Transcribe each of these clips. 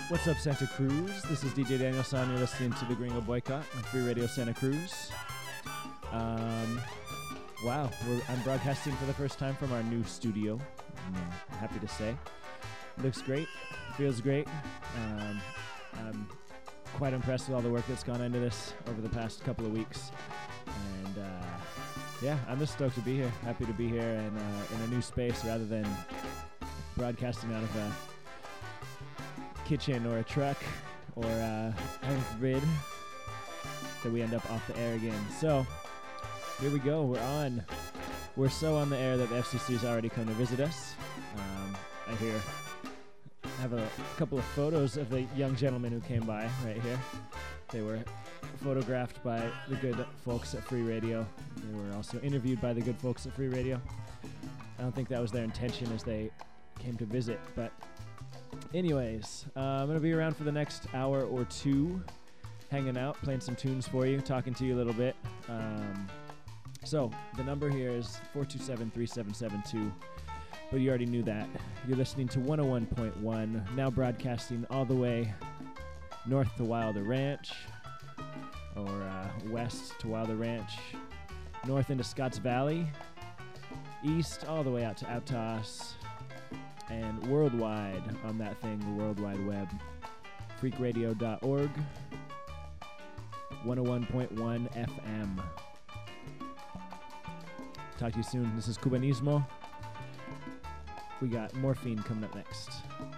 What's up, Santa Cruz? This is DJ Daniel San. You're listening to the Gringo Boycott on Free Radio Santa Cruz. Wow, I'm broadcasting for the first time from our new studio. I'm happy to say. Looks great. Feels great. I'm quite impressed with all the work that's gone into this over the past couple of weeks. And yeah, I'm just stoked to be here. Happy to be here and in a new space rather than broadcasting out of a kitchen or a truck or heaven forbid that we end up off the air again. So here we go. We're on. We're so on the air that the FCC has already come to visit us. I have a couple of photos of the young gentlemen who came by right here. They were photographed by the good folks at Free Radio. They were also interviewed by the good folks at Free Radio. I don't think that was their intention as they came to visit, but anyways, I'm going to be around for the next hour or two, hanging out, playing some tunes for you, talking to you a little bit. So the number here is 427-3772, but you already knew that. You're listening to 101.1, now broadcasting all the way north to Wilder Ranch, or west to Wilder Ranch, north into Scotts Valley, east all the way out to Aptos, and worldwide on that thing, the World Wide Web, freakradio.org, 101.1 FM. Talk to you soon. This is Cubanismo. We got Morphine coming up next.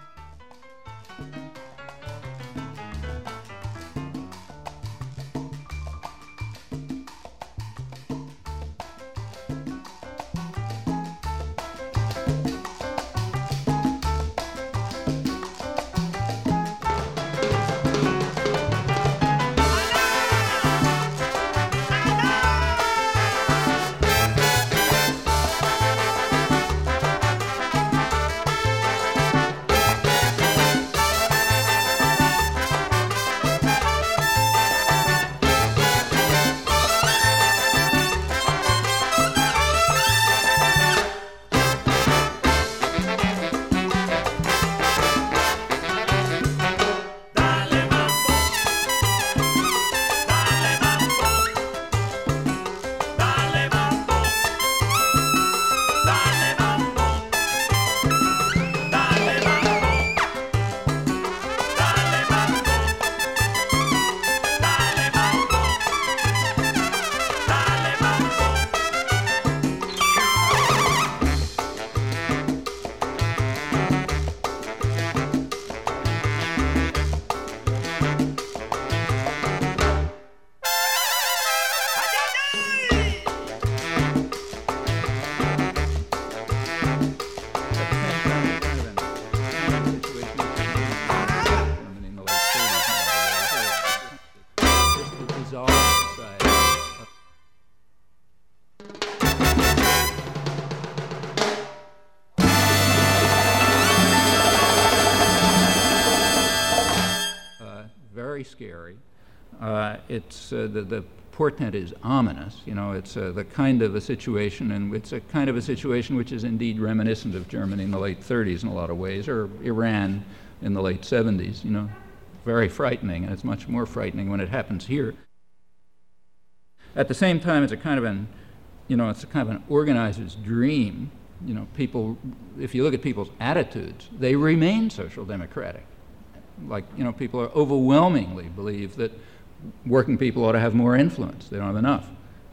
Scary. It's the portent is ominous. You know, it's the kind of a situation, and it's a kind of a situation which is indeed reminiscent of Germany in the late 30s in a lot of ways, or Iran in the late 70s. You know, very frightening, and it's much more frightening when it happens here. At the same time, it's a kind of an organizer's dream. You know, people. If you look at people's attitudes, they remain social democratic. Like, you know, people are overwhelmingly believe that working people ought to have more influence. They don't have enough.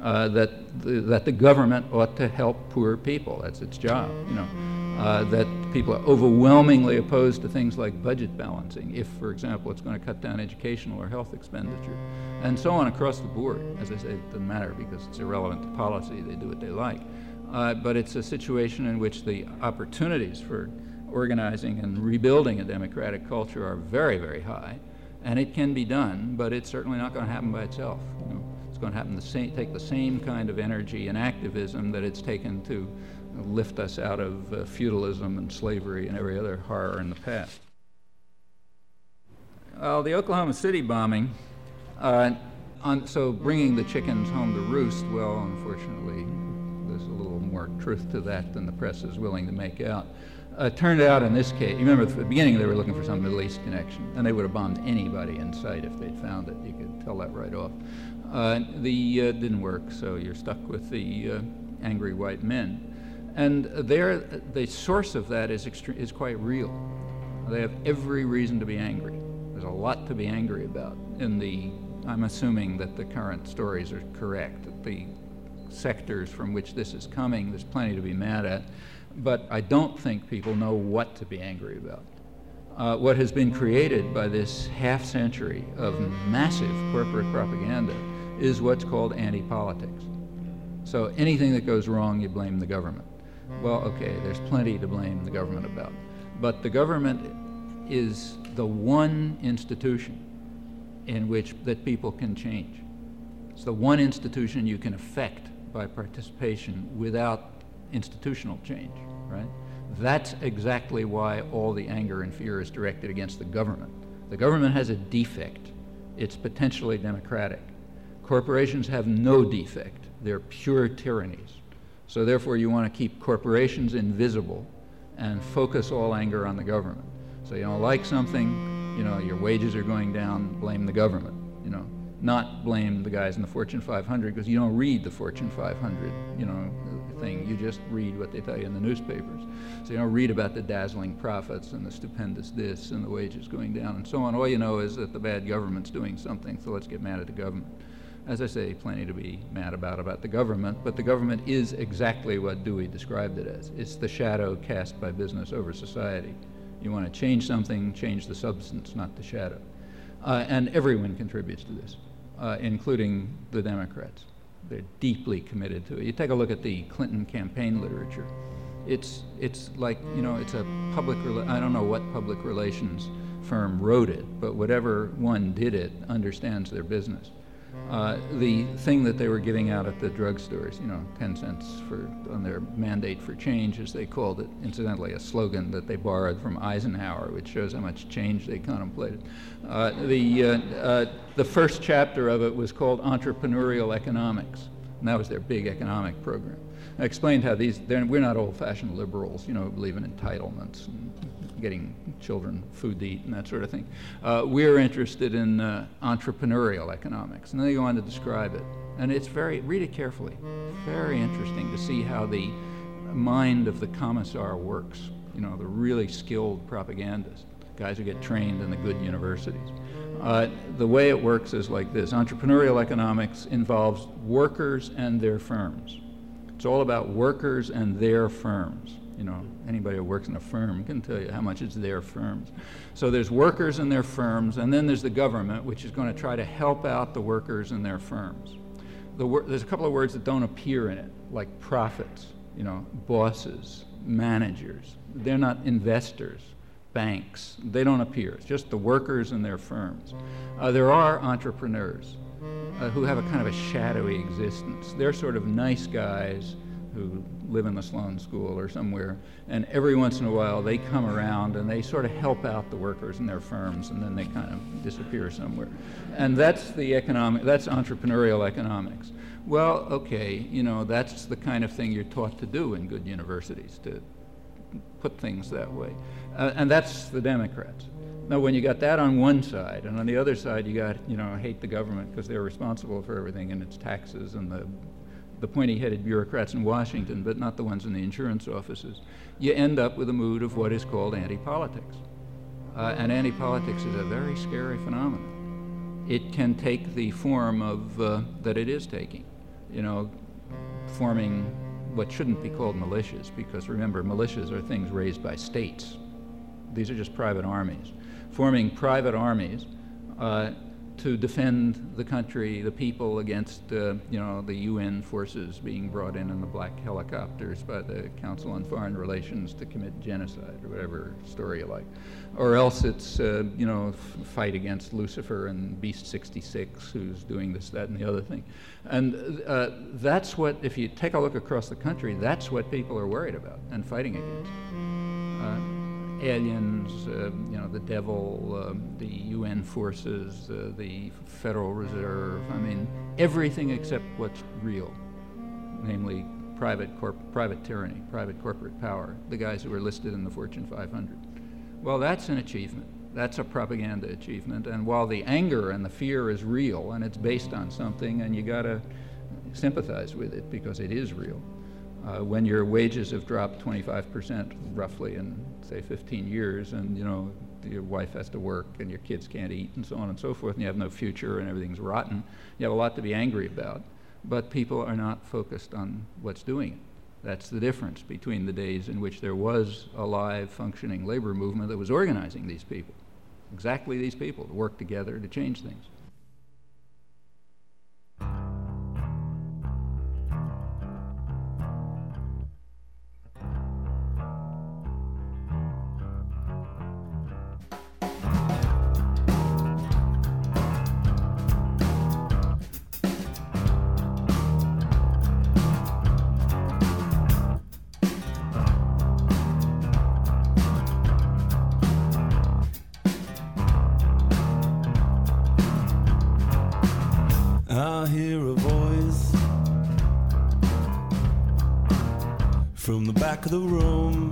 That the government ought to help poor people. That's its job, you know. That people are overwhelmingly opposed to things like budget balancing, if, for example, it's going to cut down educational or health expenditure, and so on across the board. As I say, it doesn't matter because it's irrelevant to policy. They do what they like. But it's a situation in which the opportunities for organizing and rebuilding a democratic culture are very, very high, and it can be done, but it's certainly not going to happen by itself. You know, it's going to take the same kind of energy and activism that it's taken to lift us out of feudalism and slavery and every other horror in the past. Well, the Oklahoma City bombing, so bringing the chickens home to roost, well, unfortunately, there's a little more truth to that than the press is willing to make out. Turned out in this case, you remember at the beginning they were looking for some Middle East connection, and they would have bombed anybody in sight if they'd found it. You could tell that right off. Didn't work, so you're stuck with the angry white men. And the source of that is quite real. They have every reason to be angry. There's a lot to be angry about. I'm assuming that the current stories are correct, that the sectors from which this is coming, there's plenty to be mad at. But I don't think people know what to be angry about. What has been created by this half century of massive corporate propaganda is what's called anti-politics. So anything that goes wrong, you blame the government. Well, okay, there's plenty to blame the government about. But the government is the one institution in which that people can change. It's the one institution you can affect by participation without institutional change, right? That's exactly why all the anger and fear is directed against the government. The government has a defect. It's potentially democratic. Corporations have no defect. They're pure tyrannies. So therefore you want to keep corporations invisible and focus all anger on the government. So you don't like something, your wages are going down, blame the government, not blame the guys in the Fortune 500, because you don't read the Fortune 500, thing. You just read what they tell you in the newspapers. So you don't read about the dazzling profits and the stupendous this and the wages going down and so on. All you know is that the bad government's doing something, so let's get mad at the government. As I say, plenty to be mad about the government, but the government is exactly what Dewey described it as. It's the shadow cast by business over society. You want to change something, change the substance, not the shadow. And everyone contributes to this, including the Democrats. They're deeply committed to it. You take a look at the Clinton campaign literature. It's like, it's a I don't know what public relations firm wrote it, but whatever one did it understands their business. The thing that they were giving out at the drugstores, 10 cents on their mandate for change, as they called it, incidentally a slogan that they borrowed from Eisenhower, which shows how much change they contemplated. The first chapter of it was called Entrepreneurial Economics, and that was their big economic program. I explained how we're not old-fashioned liberals, who believe in entitlements and getting children food to eat and that sort of thing. We're interested in entrepreneurial economics, and then they go on to describe it. And it's read it carefully, very interesting to see how the mind of the commissar works, the really skilled propagandist, guys who get trained in the good universities. The way it works is like this. Entrepreneurial economics involves workers and their firms. It's all about workers and their firms. Anybody who works in a firm can tell you how much it's their firms. So there's workers and their firms, and then there's the government, which is going to try to help out the workers and their firms. There's a couple of words that don't appear in it, like profits, bosses, managers. They're not investors, banks. They don't appear. It's just the workers and their firms. There are entrepreneurs who have a kind of a shadowy existence. They're sort of nice guys who live in the Sloan School or somewhere, and every once in a while they come around and they sort of help out the workers in their firms, and then they kind of disappear somewhere. And that's entrepreneurial economics. Well, okay, that's the kind of thing you're taught to do in good universities, to put things that way. And that's the Democrats. Now, when you got that on one side, and on the other side you got, hate the government because they're responsible for everything and its taxes and the pointy-headed bureaucrats in Washington, but not the ones in the insurance offices, you end up with a mood of what is called anti-politics. And anti-politics is a very scary phenomenon. It can take the form of, that it is taking, forming what shouldn't be called militias, because remember, militias are things raised by states. These are just private armies. Forming private armies to defend the country, the people against, the UN forces being brought in the black helicopters by the Council on Foreign Relations to commit genocide, or whatever story you like. Or else it's, fight against Lucifer and Beast 66, who's doing this, that, and the other thing. And that's what, if you take a look across the country, that's what people are worried about and fighting against. Aliens, the devil, the UN forces, the Federal Reserve, everything except what's real, namely private tyranny, private corporate power, the guys who were listed in the Fortune 500. Well, that's an achievement. That's a propaganda achievement. And while the anger and the fear is real, and it's based on something, and you got to sympathize with it because it is real. When your wages have dropped 25% roughly in, say, 15 years, and your wife has to work and your kids can't eat and so on and so forth, and you have no future and everything's rotten, you have a lot to be angry about. But people are not focused on what's doing it. That's the difference between the days in which there was a live, functioning labor movement that was organizing these people, exactly these people, to work together to change things. I hear a voice from the back of the room.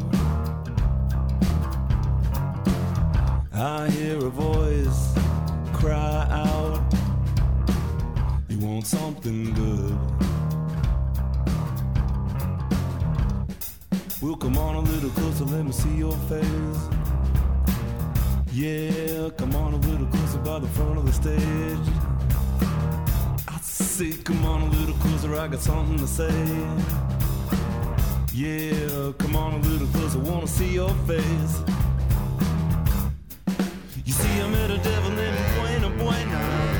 I hear a voice cry out, you want something good. Well, come on a little closer, let me see your face. Yeah, come on a little closer by the front of the stage. Say, come on a little closer, I got something to say. Yeah, come on a little closer, wanna see your face. You see, I met a devil named Buena Buena,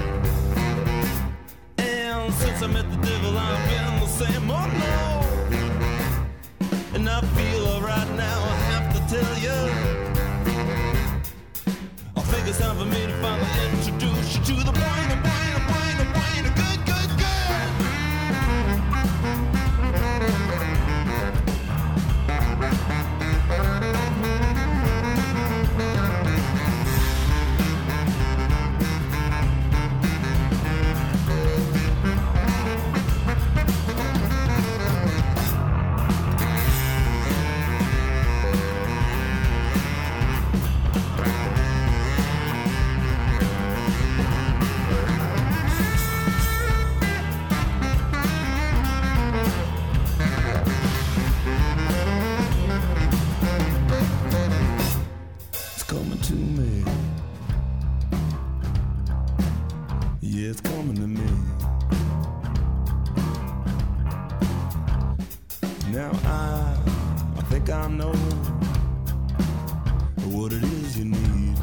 and since I met the devil, I've been the same, oh no. And I feel alright now, I have to tell you, I think it's time for me to finally introduce you to the Buena Buena Buena Buena good. Now I think I know what it is you need.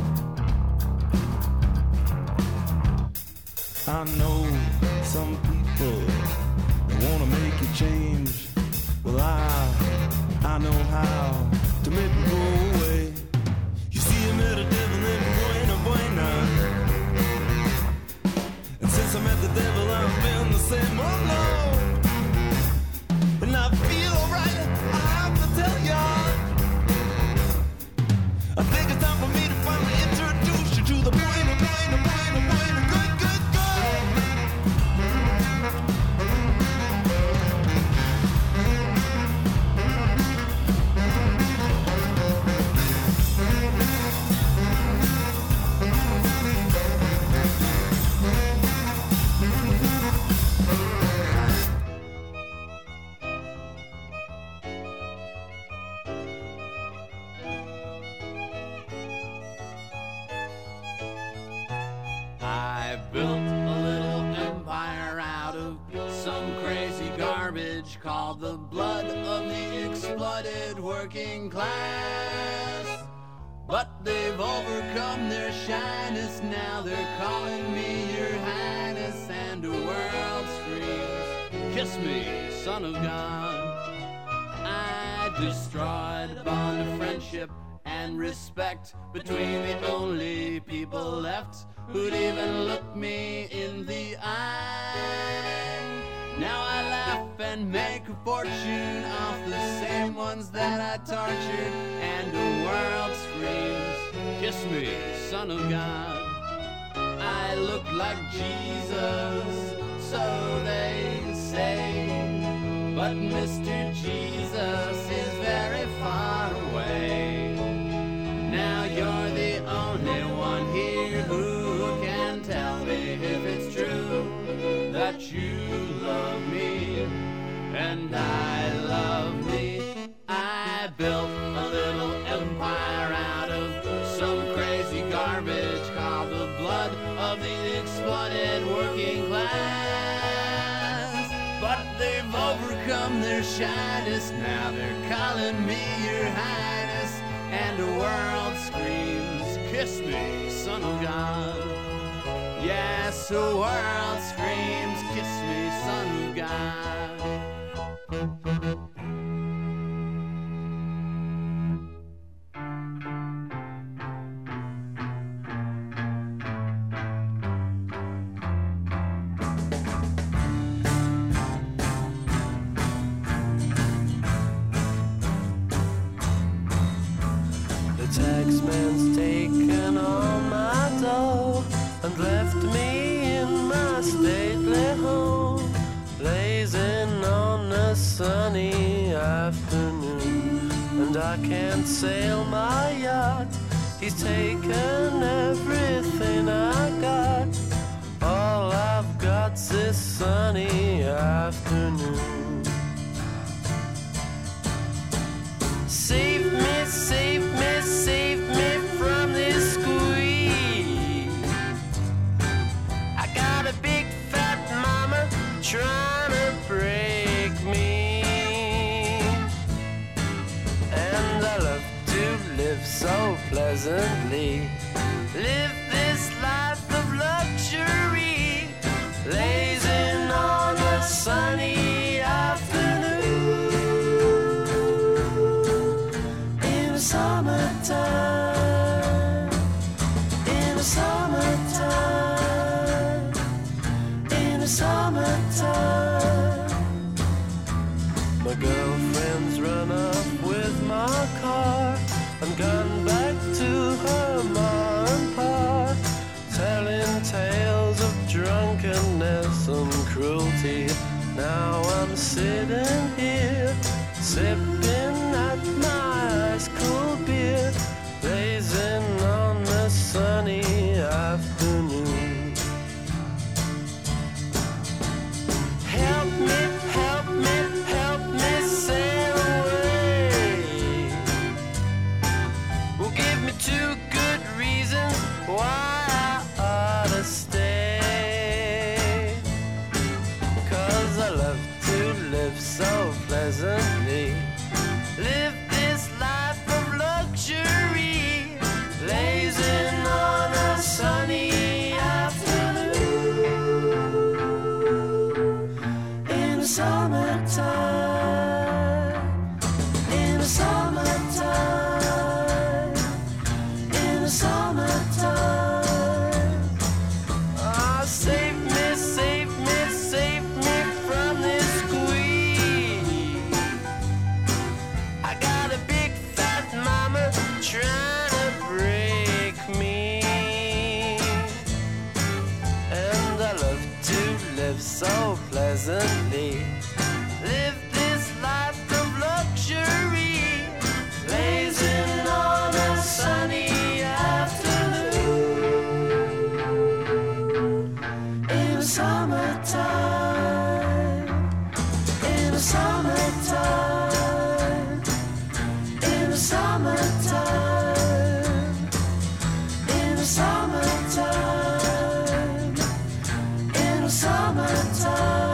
I know some people wanna make you change. Well, I know how to make it go away. You see, I met a devil named Buena Buena, and since I met the devil, I've been the same. Oh no. And I feel alright, I have to tell ya, I think it's time for me to finally introduce you to the Buena, Buena, Buena, Buena, good, good, I built a little empire out of some crazy garbage called the blood of the exploited working class. But they've overcome their shyness, now they're calling me your highness, and the world screams, kiss me, son of God. I destroyed the bond of friendship and respect between the only people left who'd even look me in the eye. Now I laugh and make a fortune off the same ones that I tortured, and the world screams, kiss me, son of God. I look like Jesus, so they say, but Mr. Jesus is very far away. Now you're the only one here who can tell me if it's true that you love me and I love me. I built a little empire out of some crazy garbage called the blood of the exploited working class. But they've overcome their shyness, now they're calling me your highness, and the world screams, kiss me, son of God. Yes, the world screams, kiss me, son of God. Taxman's taken all my dough and left me in my stately home, blazing on a sunny afternoon. And I can't sail my yacht, he's taken everything I got. All I've got's this sunny afternoon. Save me, save me, save me from this squeeze. I got a big fat mama trying to break me, and I love to live so pleasantly, live this life of luxury, blazing on a sunny afternoon. Summertime, in the summertime, in the summertime. My girlfriend's run up with my car and gone back to her ma and pa, telling tales of drunkenness and cruelty. Now I'm sitting here, sipping at my ice cold beer, blazing on a sunny afternoon. Help me, help me, help me sail away. Well, give me 2 good reasons why I ought to stay. 'Cause I love to live so pleasantly, live this life of luxury, blazing on a sunny afternoon. In the summertime, in the summertime, in the summertime. Oh, save me, save me, save me from this squeeze. I got a big fat mama trying to break me, and I love to live so pleasantly, live this life of luxury, blazing on a sunny afternoon. In the summertime, in the summertime, in the summertime, in the summertime, in the summertime.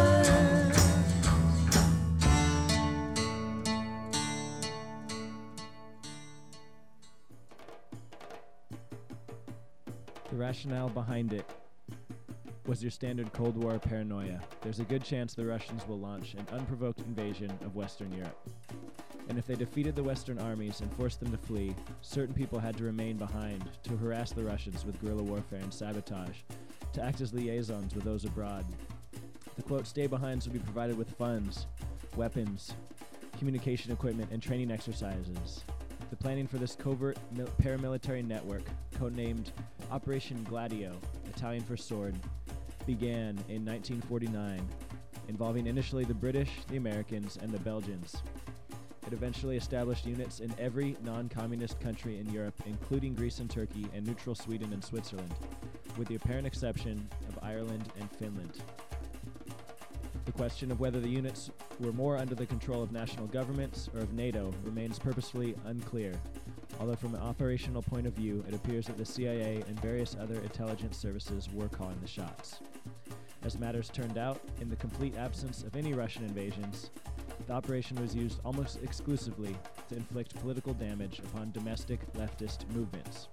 The rationale behind it was your standard Cold War paranoia. There's a good chance the Russians will launch an unprovoked invasion of Western Europe. And if they defeated the Western armies and forced them to flee, certain people had to remain behind to harass the Russians with guerrilla warfare and sabotage, to act as liaisons with those abroad. The quote, stay behinds would be provided with funds, weapons, communication equipment, and training exercises. The planning for this covert paramilitary network, codenamed Operation Gladio, Italian for sword, began in 1949 involving initially the British, the Americans, and the Belgians. It eventually established units in every non-communist country in Europe, including Greece and Turkey, and neutral Sweden and Switzerland, with the apparent exception of Ireland and Finland. The question of whether the units were more under the control of national governments or of NATO remains purposefully unclear, although from an operational point of view, it appears that the CIA and various other intelligence services were calling the shots. As matters turned out, in the complete absence of any Russian invasions, the operation was used almost exclusively to inflict political damage upon domestic leftist movements.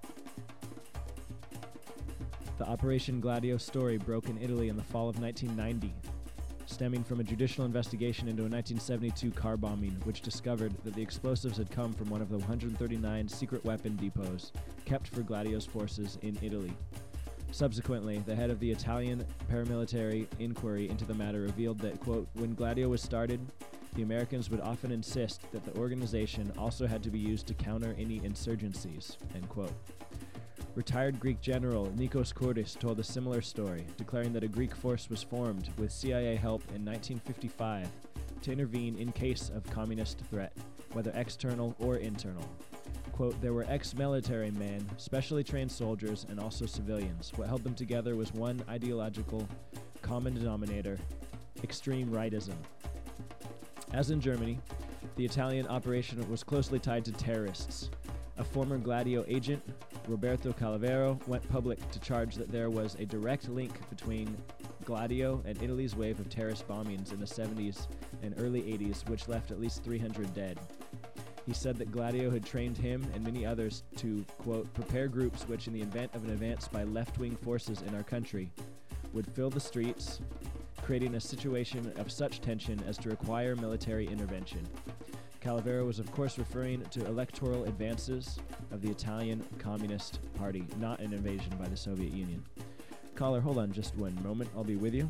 The Operation Gladio story broke in Italy in the fall of 1990, stemming from a judicial investigation into a 1972 car bombing, which discovered that the explosives had come from one of the 139 secret weapon depots kept for Gladio's forces in Italy. Subsequently, the head of the Italian paramilitary inquiry into the matter revealed that, quote, when Gladio was started, the Americans would often insist that the organization also had to be used to counter any insurgencies, end quote. Retired Greek general Nikos Kouris told a similar story, declaring that a Greek force was formed with CIA help in 1955 to intervene in case of communist threat, whether external or internal. Quote, there were ex-military men, specially trained soldiers, and also civilians. What held them together was one ideological common denominator, extreme rightism. As in Germany, the Italian operation was closely tied to terrorists. A former Gladio agent, Roberto Calavero, went public to charge that there was a direct link between Gladio and Italy's wave of terrorist bombings in the 70s and early 80s, which left at least 300 dead. He said that Gladio had trained him and many others to, quote, prepare groups which, in the event of an advance by left-wing forces in our country, would fill the streets, creating a situation of such tension as to require military intervention. Calavero was, of course, referring to electoral advances of the Italian Communist Party, not an invasion by the Soviet Union. Caller, hold on just one moment. I'll be with you.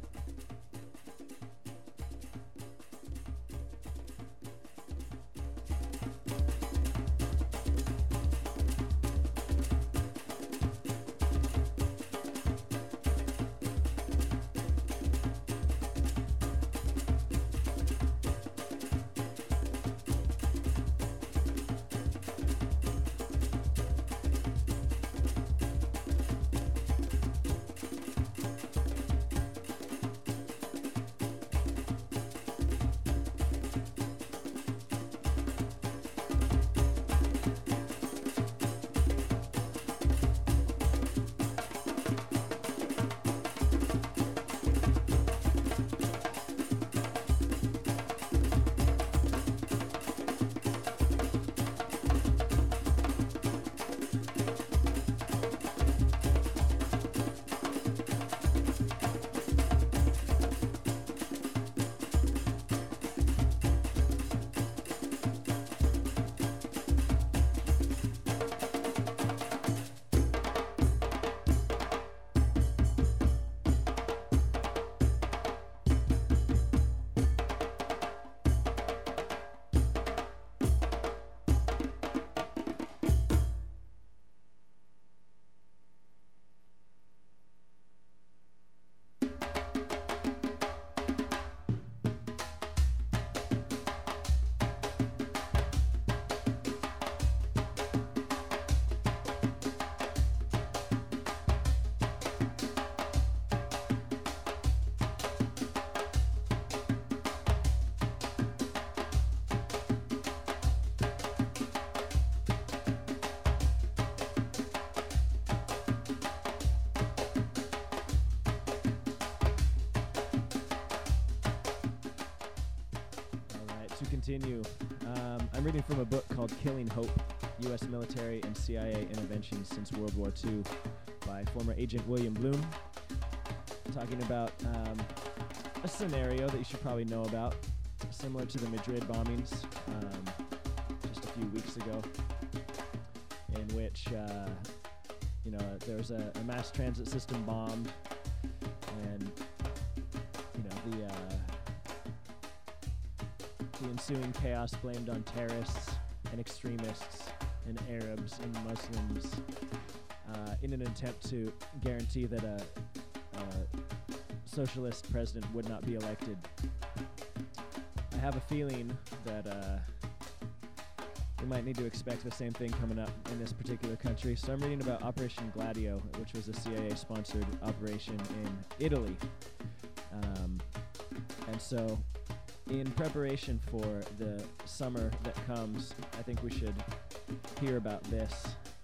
Continue. I'm reading from a book called Killing Hope, U.S. Military and CIA Interventions Since World War II by former Agent William Bloom, talking about a scenario that you should probably know about, similar to the Madrid bombings just a few weeks ago, in which there was a mass transit system bombed, and the ensuing chaos blamed on terrorists and extremists and Arabs and Muslims in an attempt to guarantee that a socialist president would not be elected. I have a feeling that we might need to expect the same thing coming up in this particular country. So I'm reading about Operation Gladio, which was a CIA-sponsored operation in Italy. And so in preparation for the summer that comes, I think we should hear about this.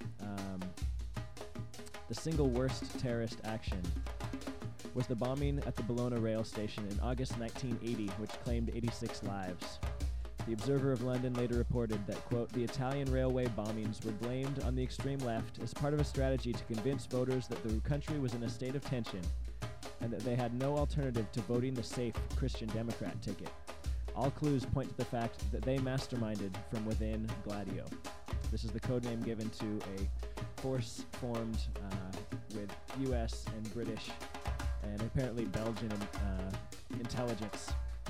The single worst terrorist action was the bombing at the Bologna rail station in August 1980, which claimed 86 lives. The Observer of London later reported that, quote, the Italian railway bombings were blamed on the extreme left as part of a strategy to convince voters that the country was in a state of tension and that they had no alternative to voting the safe Christian Democrat ticket. All clues point to the fact that they masterminded from within Gladio. This is the codename given to a force formed with U.S. and British and apparently Belgian intelligence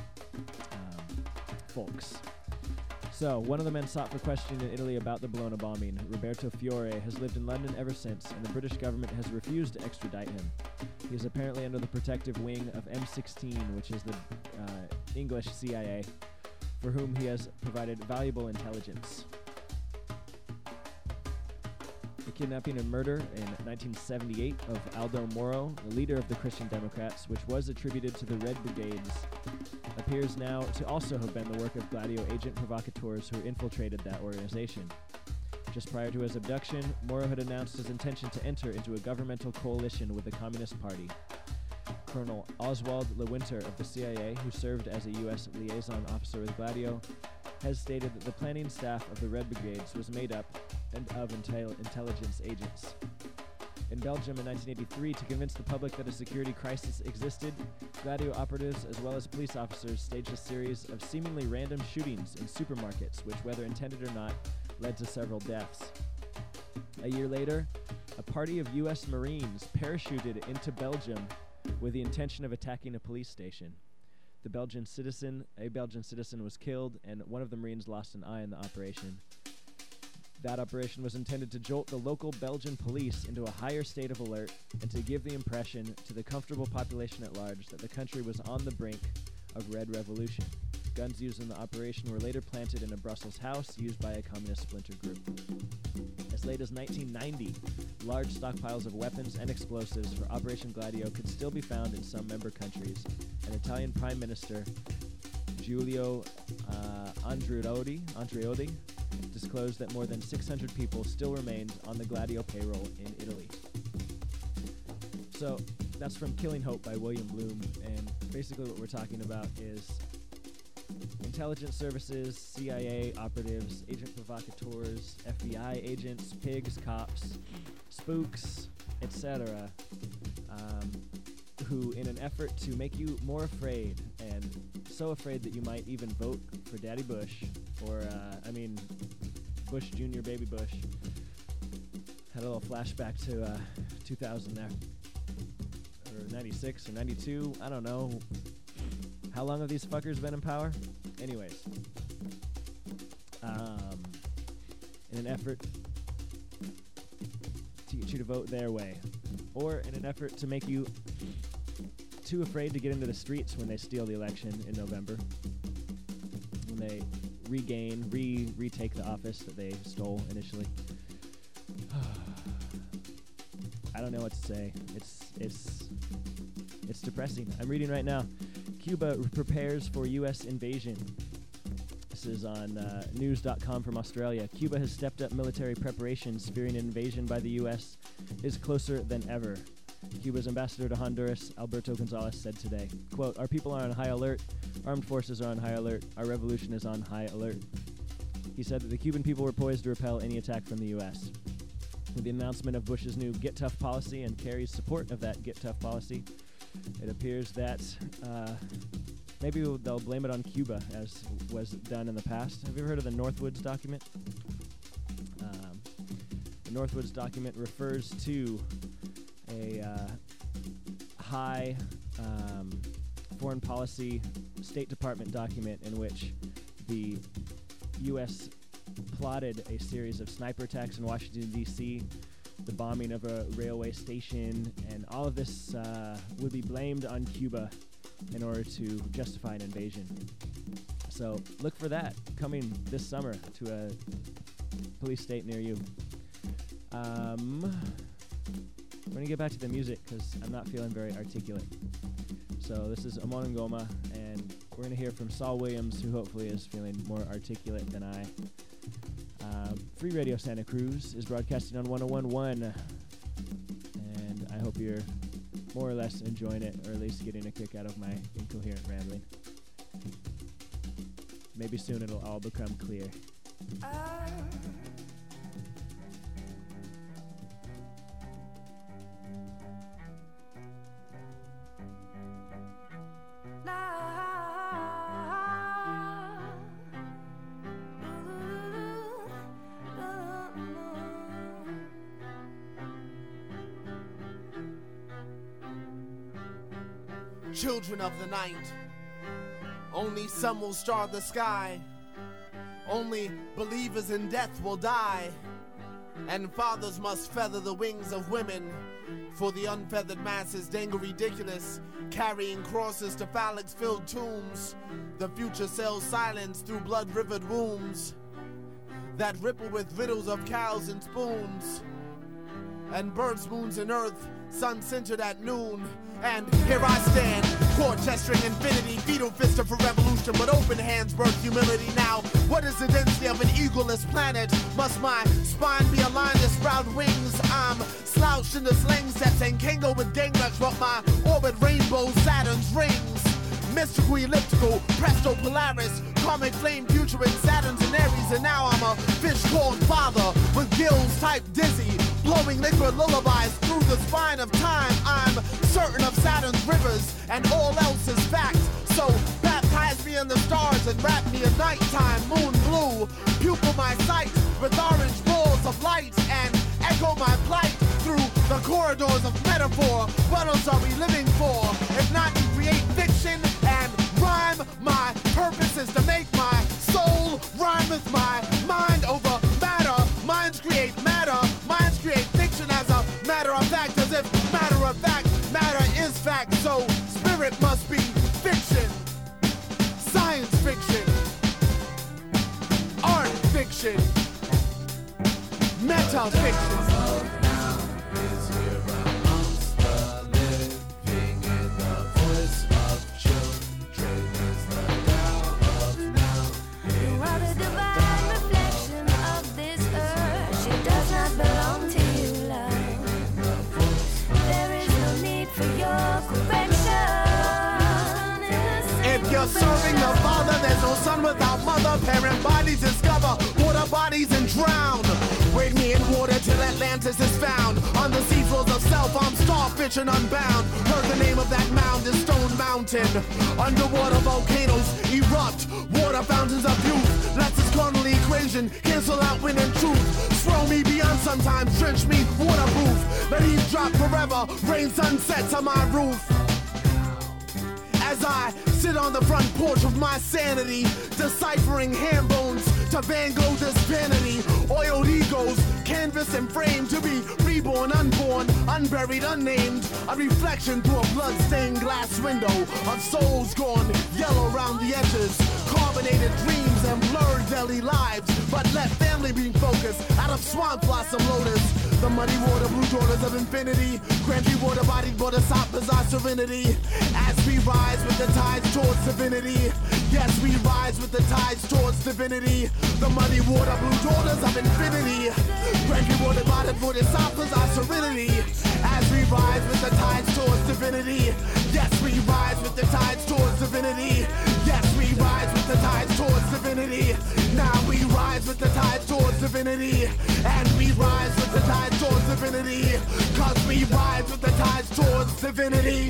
folks. So, one of the men sought for questioning in Italy about the Bologna bombing, Roberto Fiore, has lived in London ever since, and the British government has refused to extradite him. He is apparently under the protective wing of M16, which is the English CIA, for whom he has provided valuable intelligence. The kidnapping and murder in 1978 of Aldo Moro, the leader of the Christian Democrats, which was attributed to the Red Brigades, appears now to also have been the work of Gladio agent provocateurs who infiltrated that organization. Just prior to his abduction, Moro had announced his intention to enter into a governmental coalition with the Communist Party. Colonel Oswald Lewinter of the CIA, who served as a U.S. liaison officer with Gladio, has stated that the planning staff of the Red Brigades was made up of intelligence agents. In Belgium in 1983, to convince the public that a security crisis existed, Gladio operatives as well as police officers staged a series of seemingly random shootings in supermarkets, which, whether intended or not, led to several deaths. A year later, a party of U.S. Marines parachuted into Belgium with the intention of attacking a police station. A Belgian citizen was killed, and one of the Marines lost an eye in the operation. That operation was intended to jolt the local Belgian police into a higher state of alert and to give the impression to the comfortable population at large that the country was on the brink of Red Revolution. Guns used in the operation were later planted in a Brussels house used by a communist splinter group. As late as 1990, large stockpiles of weapons and explosives for Operation Gladio could still be found in some member countries, and Italian Prime Minister Giulio Andreotti disclosed that more than 600 people still remained on the Gladio payroll in Italy. So that's from Killing Hope by William Bloom, and basically what we're talking about is intelligence services, CIA operatives, agent provocateurs, FBI agents, pigs, cops, spooks, etc., who, in an effort to make you more afraid, and so afraid that you might even vote for Daddy Bush, or, Bush Jr., Baby Bush. Had a little flashback to 2000 there. Or 96 or 92, I don't know. How long have these fuckers been in power? Anyways. In an effort to get you to vote their way. Or in an effort to make you too afraid to get into the streets when they steal the election in November. When they retake the office that they stole initially. I don't know what to say. It's depressing. I'm reading right now. Cuba prepares for U.S. invasion. This is on news.com from Australia. Cuba has stepped up military preparations, fearing an invasion by the U.S. is closer than ever. Cuba's ambassador to Honduras, Alberto Gonzalez, said today, quote, "Our people are on high alert. Armed forces are on high alert. Our revolution is on high alert." He said that the Cuban people were poised to repel any attack from the U.S. With the announcement of Bush's new Get Tough policy and Kerry's support of that Get Tough policy, it appears that maybe they'll blame it on Cuba, as was done in the past. Have you ever heard of the Northwoods document? The Northwoods document refers to a high foreign policy State Department document in which the U.S. plotted a series of sniper attacks in Washington, D.C. the bombing of a railway station, and all of this would be blamed on Cuba in order to justify an invasion. So look for that coming this summer to a police state near you. We're going to get back to the music because I'm not feeling very articulate. So this is Amon Ngoma, and we're going to hear from Saul Williams, who hopefully is feeling more articulate than I. Free Radio Santa Cruz is broadcasting on 101.1, and I hope you're more or less enjoying it, or at least getting a kick out of my incoherent rambling. Maybe soon it'll all become clear. Children of the night, only some will star the sky. Only believers in death will die. And fathers must feather the wings of women, for the unfeathered masses dangle ridiculous, carrying crosses to phallic-filled tombs. The future sells silence through blood-rivered wombs that ripple with riddles of cows and spoons, and birds, moons, and earth, sun-centered at noon. And here I stand, court gesturing infinity, fetal fista for revolution, but open hands birth humility. Now, what is the density of an eagleless planet? Must my spine be aligned to sprout wings? I'm slouched in the sling steps and Kango with gangbacks, but my orbit rainbow Saturn's rings. Mystical, elliptical, presto polaris, comic flame, future in Saturn's and Aries. And now I'm a fish called father with gills type dizzy, blowing liquid lullabies through the spine of time. I'm certain of Saturn's rivers and all else is fact. So baptize me in the stars and wrap me in nighttime, moon blue. Pupil my sight with orange balls of light and echo my plight through the corridors of metaphor. What else are we living for? If not to create fiction and rhyme, my purpose is to make my soul rhyme with my mind over matter. Minds create matter, minds create fiction as a matter of fact, as if matter of fact, matter is fact. So spirit must be fiction, science fiction, art fiction, meta fiction. Serving the father, there's no son without mother. Parent bodies discover, water bodies and drown. Wade me in water till Atlantis is found. On the seafloors of self, I'm starfish and unbound. Heard the name of that mound is Stone Mountain. Underwater volcanoes erupt, water fountains of youth. Let's this carnal equation cancel out wind and truth. Throw me beyond sometimes, drench me waterproof. Let heat drop forever, rain sunsets on my roof. As I sit on the front porch of my sanity, deciphering hand bones to Van Gogh's vanity. Oiled egos, canvas and frame to be reborn, unborn, unburied, unnamed. A reflection through a blood-stained glass window of souls gone yellow around the edges. Carbonated dreams and blurred daily lives, but let family be focused out of swamp blossom lotus. The muddy water, blue daughters of infinity, grandly water-bodied bodhisattvas our serenity. As we rise with the tides towards divinity, yes, we rise with the tides towards divinity. The muddy water, blue daughters of infinity, grandly water-bodied bodhisattvas our serenity. As we rise with the tides towards divinity, yes, we rise with the tides towards divinity. Yes, we rise with the tides towards divinity. Now we rise with the tides towards divinity. And we rise with the tides towards divinity. Cause we rise with the tides towards divinity.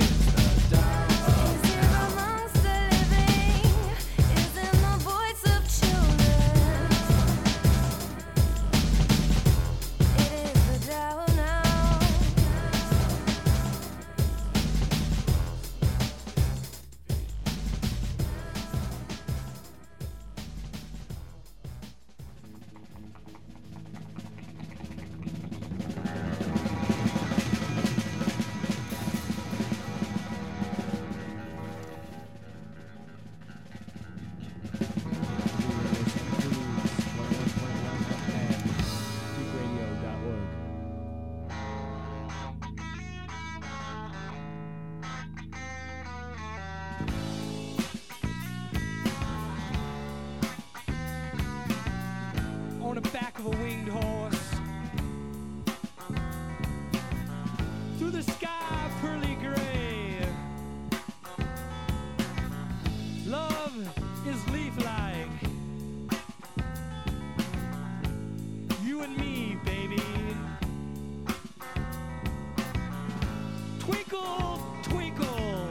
through the sky pearly gray. Love is leaf-like. You and me, baby. Twinkle, twinkle.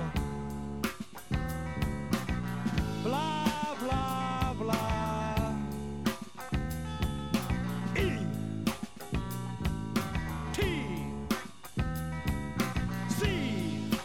Blah, blah, blah. E. T. C.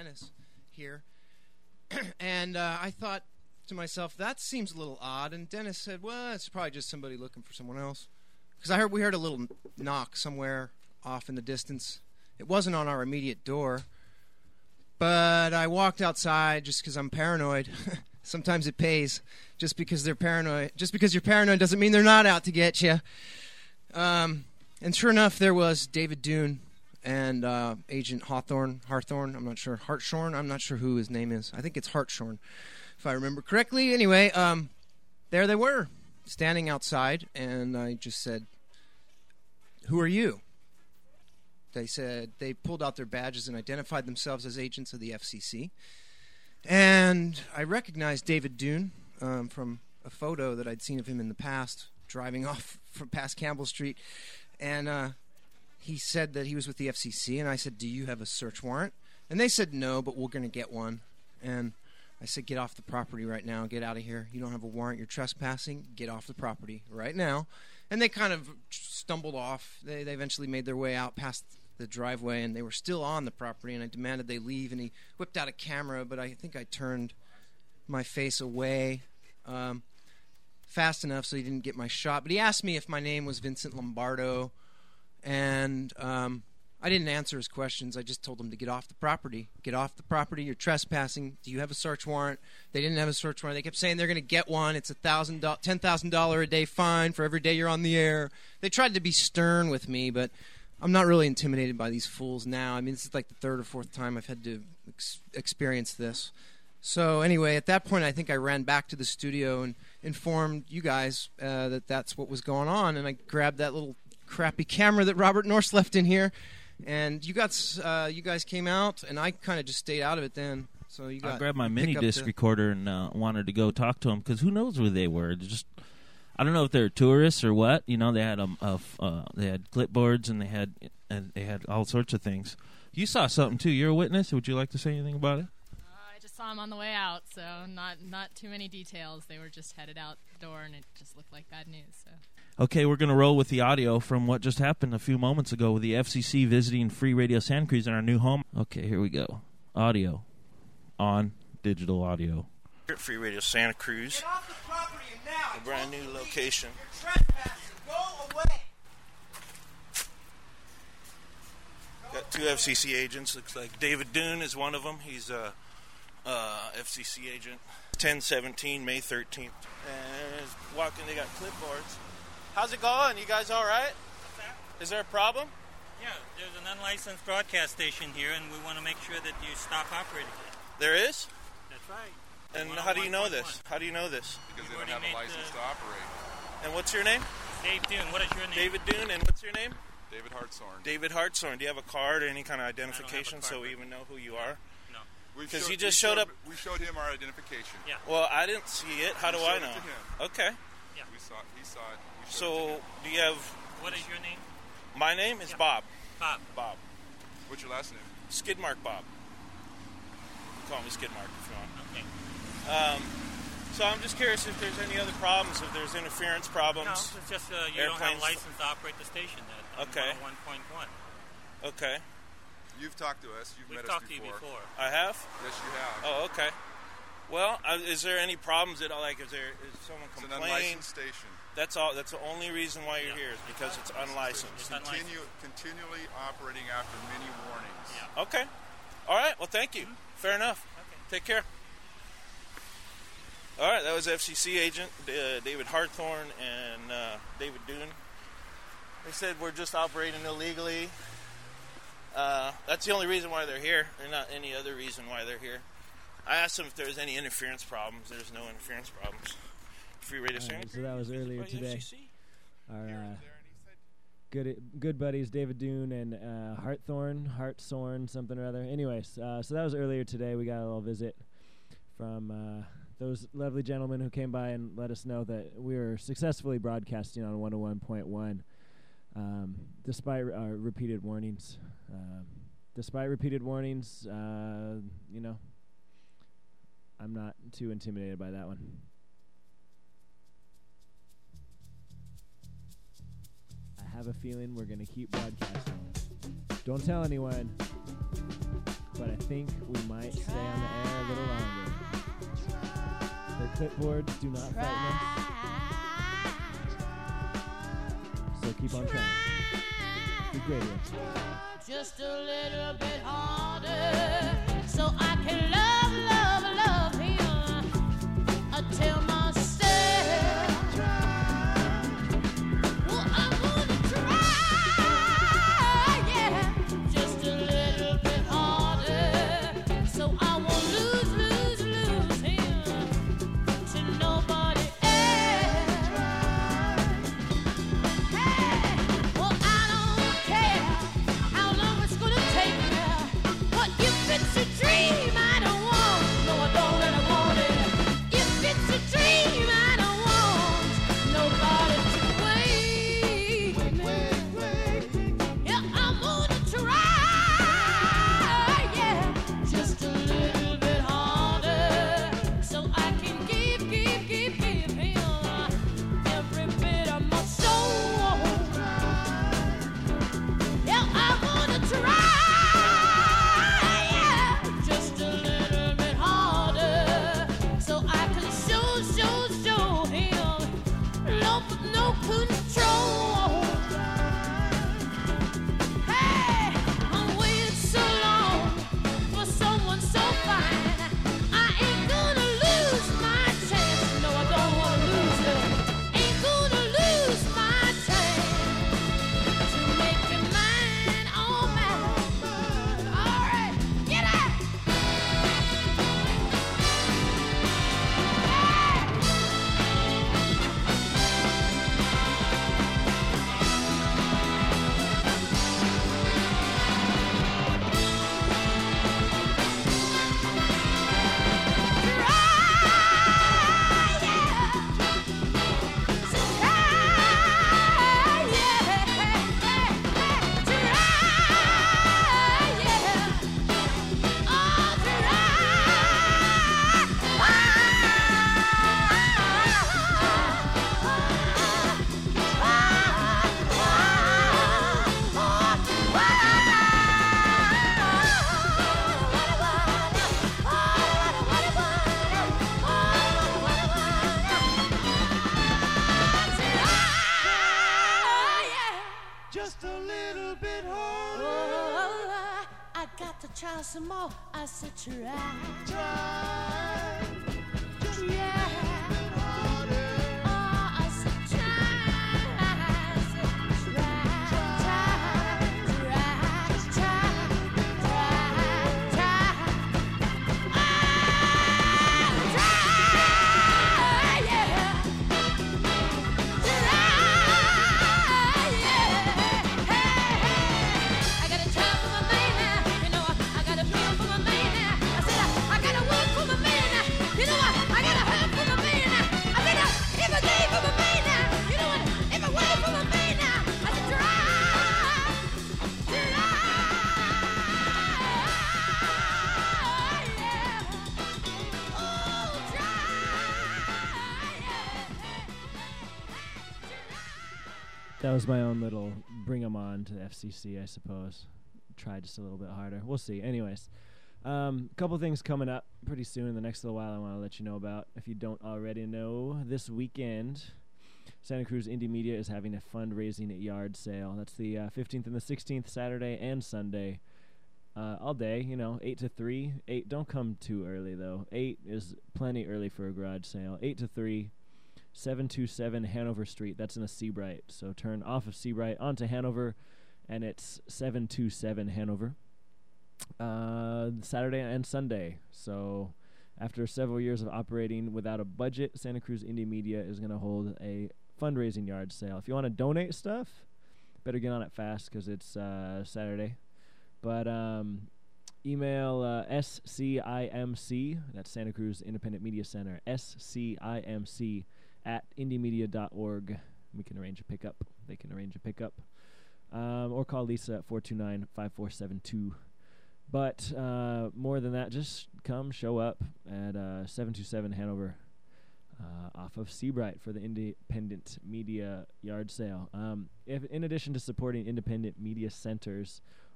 Dennis here. And I thought to myself, that seems a little odd. And Dennis said, well, it's probably just somebody looking for someone else. Because we heard a little knock somewhere off in the distance. It wasn't on our immediate door. But I walked outside just because I'm paranoid. Sometimes it pays. Just because you're paranoid doesn't mean they're not out to get you. And sure enough, there was David Dune and Agent Hartshorn. I'm not sure. Hartshorn? I'm not sure who his name is. I think it's Hartshorn, if I remember correctly. Anyway, there they were, standing outside, and I just said, "Who are you?" They said they pulled out their badges and identified themselves as agents of the FCC. And I recognized David Dune from a photo that I'd seen of him in the past, driving off from past Campbell Street. And he said that he was with the FCC, and I said, "Do you have a search warrant?" And they said, "No, but we're going to get one." And I said, "Get off the property right now. Get out of here. You don't have a warrant. You're trespassing. Get off the property right now." And they kind of stumbled off. They eventually made their way out past the driveway, and they were still on the property, and I demanded they leave, and he whipped out a camera, but I think I turned my face away fast enough so he didn't get my shot. But he asked me if my name was Vincent Lombardo, and I didn't answer his questions. I just told him to get off the property. Get off the property. You're trespassing. Do you have a search warrant? They didn't have a search warrant. They kept saying they're going to get one. It's $10,000 a day fine for every day you're on the air. They tried to be stern with me, but I'm not really intimidated by these fools now. I mean, this is like the third or fourth time I've had to experience this. So anyway, at that point, I think I ran back to the studio and informed you guys that that's what was going on. And I grabbed that little crappy camera that Robert Norse left in here. And you guys came out, and I kind of just stayed out of it then. So I grabbed my mini disc recorder and wanted to go talk to them because who knows where they were. Just I don't know if they're tourists or what. You know, they had they had clipboards and they had all sorts of things. You saw something too. You're a witness. Would you like to say anything about it? I just saw them on the way out, so not too many details. They were just headed out the door, and it just looked like bad news. So. Okay, we're going to roll with the audio from what just happened a few moments ago with the FCC visiting Free Radio Santa Cruz in our new home. Okay, here we go. Audio on digital audio. Here at Free Radio Santa Cruz. Get off the property now. A brand new location. You're trespassing. Go away. Got two FCC agents. Looks like David Dune is one of them. He's a FCC agent. 10/17, May 13th. And walking, they got clipboards. How's it going? You guys all right? What's that? Is there a problem? Yeah, there's an unlicensed broadcast station here, and we want to make sure that you stop operating it. There is? That's right. And how do you know this? How do you know this? Because they don't have a license to operate. And what's your name? Dave Dune. What is your name? David Dune. And what's your name? David Hartshorn. David Hartshorn. Do you have a card or any kind of identification so we even know who you are? No. Because you just showed up. We showed him our identification. Yeah. Well, I didn't see it. How do I know? To him. Okay. Yeah. He saw it. So, do you have... What is your name? My name is Bob. Bob. What's your last name? Skidmark Bob. You can call me Skidmark if you want. Okay. So I'm just curious if there's any other problems, if there's interference problems. No, it's just you don't have a license to operate the station at 1.1. Okay. You've talked to us. We've met talked us before. to you before. I have? Yes, you have. Oh, okay. Well, is there any problems at all? Like, is someone It's complained? an unlicensed station. That's all. That's the only reason why you're here is because it's unlicensed. Continually operating after many warnings. Yeah. Okay. All right. Well, thank you. Fair enough. Okay. Take care. All right. That was FCC agent David Hartshorn and David Dune. They said we're just operating illegally. That's the only reason why they're here. There's not any other reason why they're here. I asked them if there was any interference problems. There's no interference problems. Free Radio Santa Cruz. So that was earlier today. Our good buddies David Dune and Hartshorn, something or other. Anyways, so that was earlier today. We got a little visit from those lovely gentlemen who came by and let us know that we were successfully broadcasting on 101.1 despite repeated warnings. You know, I'm not too intimidated by that one. I have a feeling we're going to keep broadcasting. Don't tell anyone. but I think we might stay on the air a little longer. The clipboards do not frighten us, so keep on trying. Good radio. Just a little bit harder, so I can love him until myself. Well, I'm gonna try, yeah, just a little bit harder, so I won't lose him to nobody else. Hey, well, I don't care how long it's gonna take me, but if it's a dream I don't want, no I don't and I want it. If it's a dream I don't want nobody to wait. Yeah, I'm gonna try, yeah, just a little bit harder, so I can give him every bit of my soul. Yeah, I'm gonna try, yeah, just a little bit harder, so I can show him no control. Hey, I'm waiting so long for someone so fine. I ain't gonna lose my chance. No, I don't wanna lose it. Ain't gonna lose my chance to make it mine, oh mine. All right, get out. Just a little bit harder. Oh, I got to try some more. I said try. Yeah. Oh, I said try. I said I gotta try for my baby, you know, I gotta feel for my baby. I said I gotta work for my baby, you know what? I gotta hurt for my baby. I said if I gave for my baby, you know what? If I work for my baby, I said That was my own little bring 'em on to the FCC, I suppose. Try just a little bit harder. We'll see. Anyways, couple things coming up pretty soon in the next little while I want to let you know about. If you don't already know, this weekend, Santa Cruz Indie Media is having a fundraising yard sale. That's the 15th and the 16th, Saturday and Sunday. All day, 8 to 3. 8, don't come too early, though. 8 is plenty early for a garage sale. 8 to 3. 727 Hanover Street. That's in a Seabright. So turn off of Seabright onto Hanover, and it's 727 Hanover. Saturday and Sunday. So after several years of operating without a budget, Santa Cruz Indie Media is going to hold a fundraising yard sale. If you want to donate stuff, better get on it fast because it's Saturday. But email SCIMC, that's Santa Cruz Independent Media Center, SCIMC @indiemedia.org. We can arrange a pickup. They can arrange a pickup. Or call Lisa at 429-5472. But more than that, just come show up at 727 Hanover off of Seabright for the Independent Media Yard Sale. If in addition to supporting independent media centers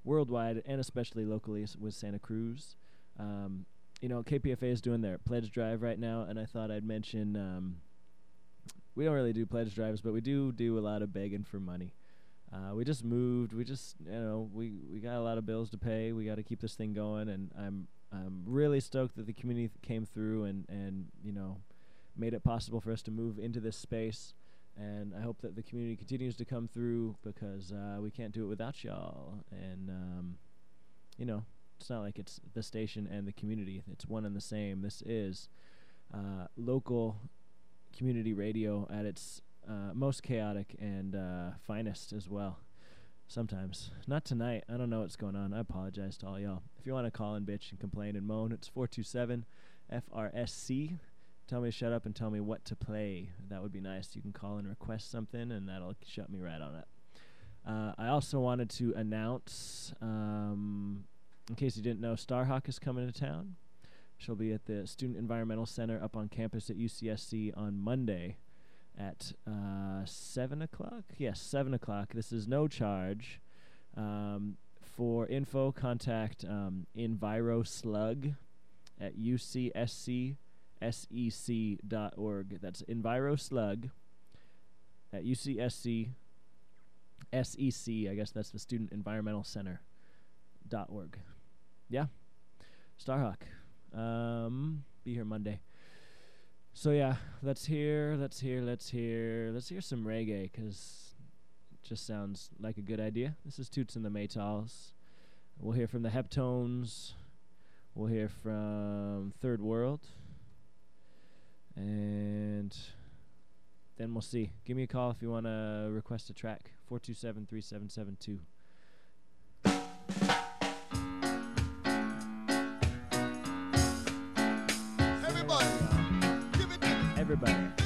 worldwide and especially locally with Santa Cruz. KPFA is doing their pledge drive right now, and I thought I'd mention we don't really do pledge drives, but we do a lot of begging for money. We just moved. We just, we got a lot of bills to pay. We got to keep this thing going, and I'm really stoked that the community came through and made it possible for us to move into this space. And I hope that the community continues to come through because we can't do it without y'all. And it's not like it's the station and the community. It's one and the same. This is local community radio at its most chaotic and finest as well. Sometimes. Not tonight. I don't know what's going on. I apologize to all y'all. If you want to call and bitch and complain and moan, it's 427-FRSC. Tell me to shut up and tell me what to play. That would be nice. You can call and request something, and that'll shut me right on up. I also wanted to announce, in case you didn't know, Starhawk is coming to town. She'll be at the Student Environmental Center up on campus at UCSC on Monday at 7 o'clock? Yes, 7 o'clock. This is no charge. For info, contact EnviroSlug at UCSC.SEC.org. That's EnviroSlug at UCSC.SEC. I guess that's the Student Environmental Center.org. Yeah. Starhawk. Be here Monday. So yeah, let's hear some reggae because it just sounds like a good idea. This is Toots and the Maytals. We'll hear from the Heptones. We'll hear from Third World. And then we'll see. Give me a call if you want to request a track. 427-3772. Everybody.